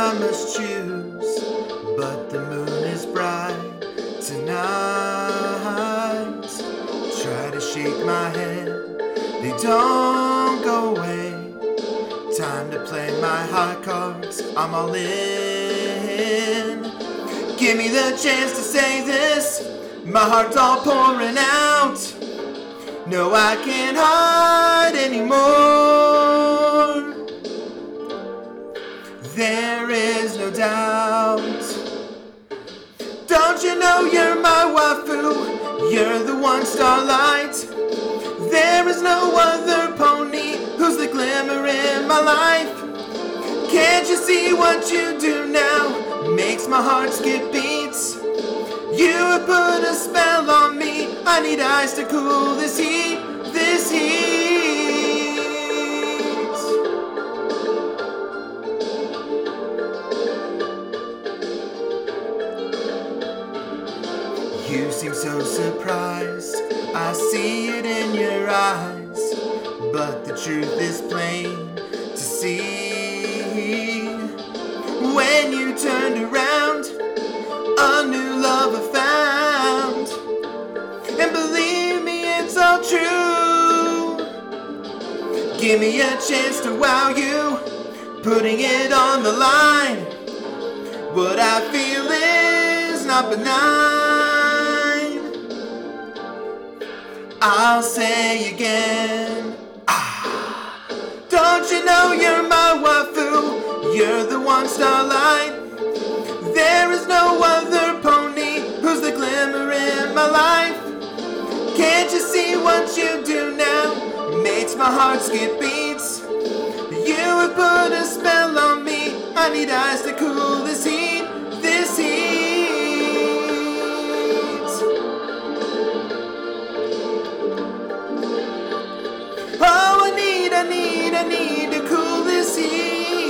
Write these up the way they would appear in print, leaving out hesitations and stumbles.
I must choose, but the moon is bright tonight. Try to shake my head, they don't go away. Time to play my hot cards, I'm all in. Give me the chance to say this, my heart's all pouring out. No, I can't hide anymore. There is no doubt. Don't you know you're my waifu? You're the one starlight. There is no other pony who's the glimmer in my life. Can't you see what you do now? Makes my heart skip beats. You have put a spell on me. I need ice to cool this heat, this heat. You seem so surprised, I see it in your eyes, but the truth is plain to see. When you turned around, a new love I found, and believe me, it's all true. Give me a chance to wow you, putting it on the line. What I feel is not benign. I'll say again, don't you know you're my waifu? You're the one starlight. There is no other pony who's the glimmer in my life. Can't you see what you do now? Makes my heart skip beats. You have put a spell on me. I need ice to cool this heat, this heat. Oh, I need to cool this heat.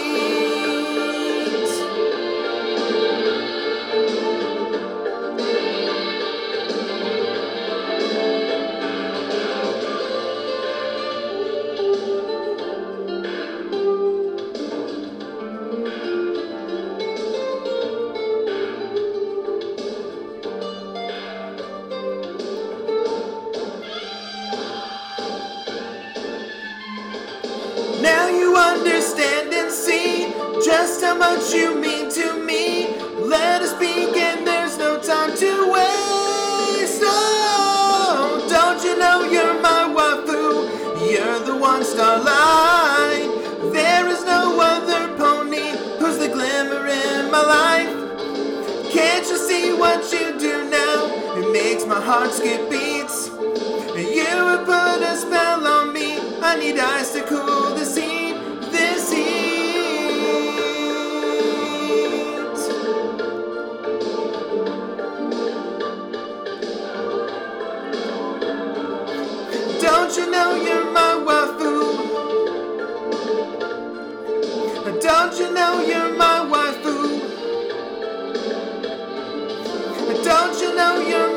Now you understand and see just how much you mean to me. Let us begin, there's no time to waste. Oh, don't you know you're my waifu? You're the one starlight. There is no other pony who's the glimmer in my life. Can't you see what you do now? It makes my heart skip beats. You have put a spell on me. I need ice to cool this heat, this heat. Don't you know you're my waifu? Don't you know you're my waifu? Don't you know you're